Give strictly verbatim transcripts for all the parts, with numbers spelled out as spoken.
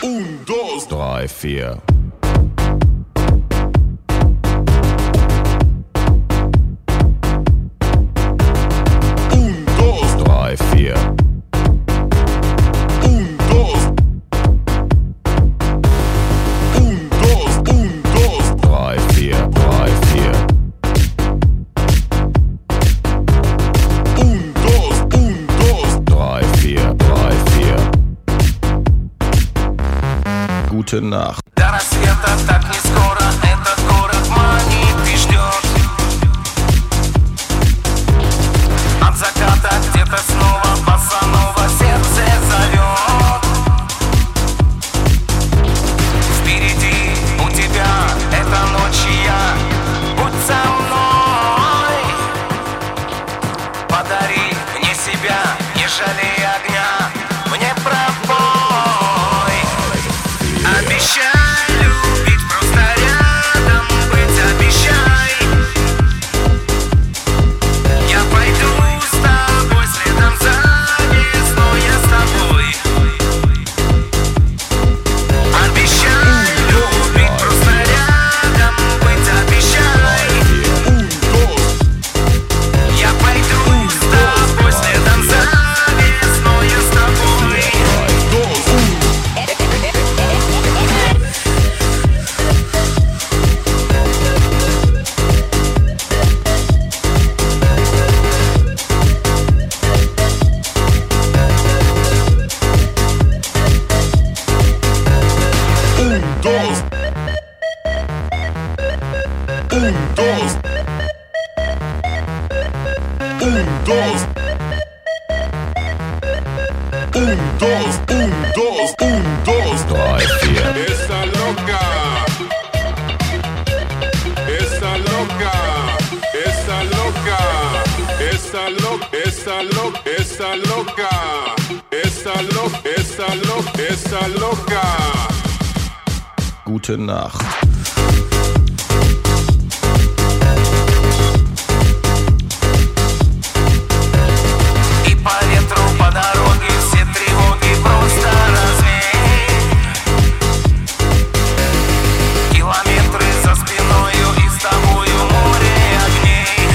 Un, dos, drei, vier. Un, dos, drei, vier. un, dos. Un, dos, un, dos. drei, vier, drei, vier. Un, dos, un, dos. drei, vier, drei, vier. Gute Nacht. До рассвета так не скоро этот город манит и ждет. От заката где-то снова босанова сердце зовет. Впереди у тебя эта ночь и я. Будь со мной. Подари мне себя, не жалей огня. Мне пробой. Обещай любить, просто рядом быть, обещай. Я пойду с тобой следом за весной, я с тобой. Обещай любить, просто рядом быть, обещай. Un, dos. Я пойду с тобой следом за весной, я с тобой. Dos, un. Un, dos. Un, dos. Un, dos. Un, dos, un, dos, un, dos. drei, vier. Esa loca. Esa loca. Esa loca. Esa loca. Esa loca. Esa loca. Esa loca. Esa loca. Esa loca. Gute Nacht. И по ветру, по дороге все тревоги просто развей. Километры за спиною и с тобою море огней.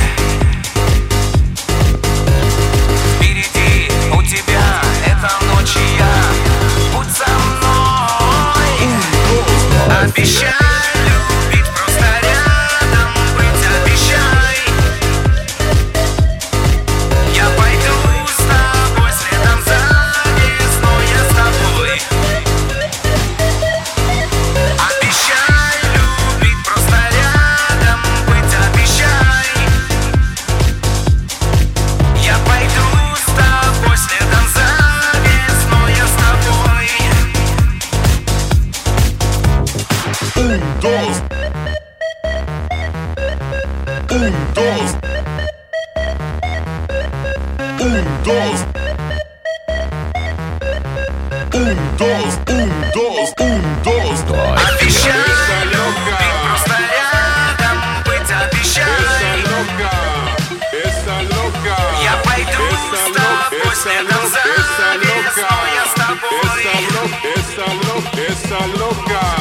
Впереди у тебя эта ночь и я. Будь со мной. Обещай любить, просто рядом быть, обещай. Я пойду с тобой следом за весной, я с тобой. Обещай любить, просто рядом быть, обещай. Я пойду с тобой следом за весной, я с тобой. Un, dos. Un, dos. Un, dos. Un, dos, un, dos, un, dos. drei, Обещай Esa любить, loca. просто рядом быть, Esa обещай. loca. Esa loca. Я пойду Esa с loca. тобой Esa следом loca. за Esa loca. весной, я с тобой. Esa loca. Esa loca. Esa loca.